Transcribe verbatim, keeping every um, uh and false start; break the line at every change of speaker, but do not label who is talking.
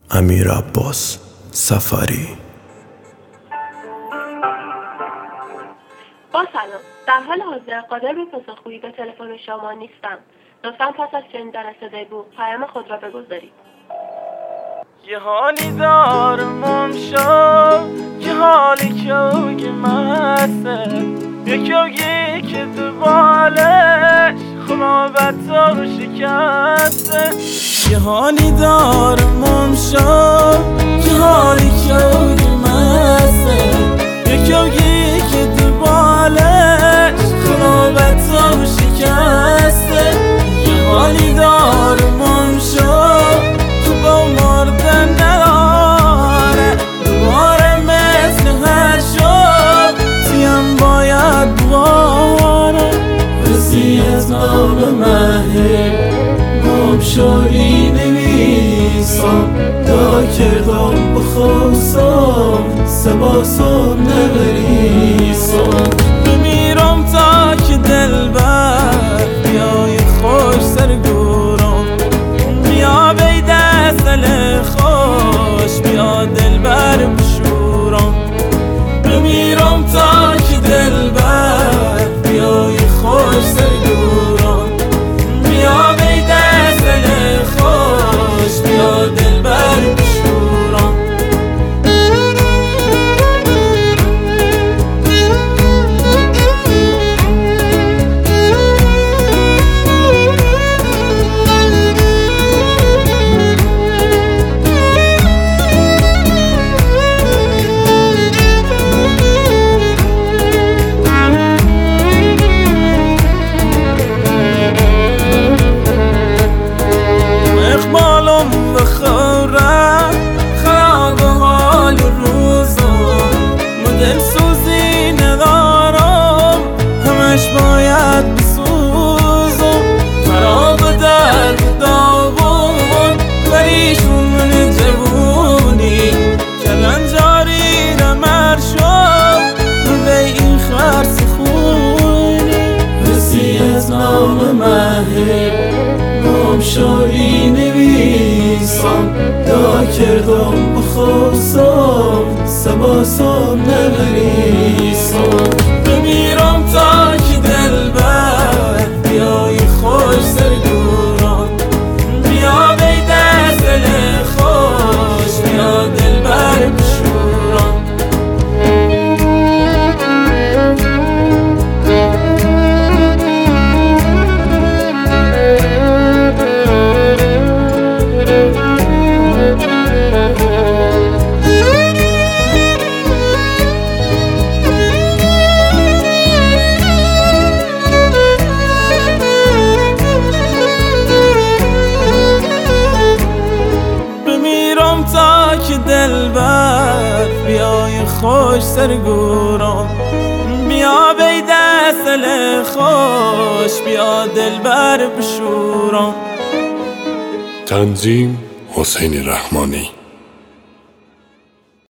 امیر عباس سفری.
با سلام، در حال حاضر قادر به پاسخگویی به تلفن شما نیستم. لطفاً پس از شنیدن صدای بوق پیام خود را بگذارید.
جهانی دارم شو که حالی که مسته یکی که تو بالش خرابت و شکسته. جهانی دارم شو که حالی که مسته یکی که تو بالش خرابت و شکسته. جهانی دارم شو تو با مردن نداره دوباره مثل هر شب تیم باید دوباره رسی از نام مهر گم شوی نویسم دا کردم بخوصم سباسم نبریسم. بمیرم تا که دل بر بیای خوش سرگورم بیا بی دستل خوش بیا دل بر بشورم. بمیرم تا که دل بر بیای خوش سرگورم بیا بی دستل خوش بیا دل بر بشورم. دلسوزی ندارم همش باید بسوزم خراب در داغون ولیشون من جوونی کلنجاری نمر شد به این خرس خونی رسی از نام مهر گم شوی نویسم دا کردم بخوصم سباسم نبریسم. بمیرم تا که دل بر بیای خوش سرگورم بیا بی دستل خوش بیا دل بر بشورم. تا که دل بر بیای خوش سرگورم بیا بی دستل خوش بیا دل بر بشورم.
تنظیم حسین رحمانی.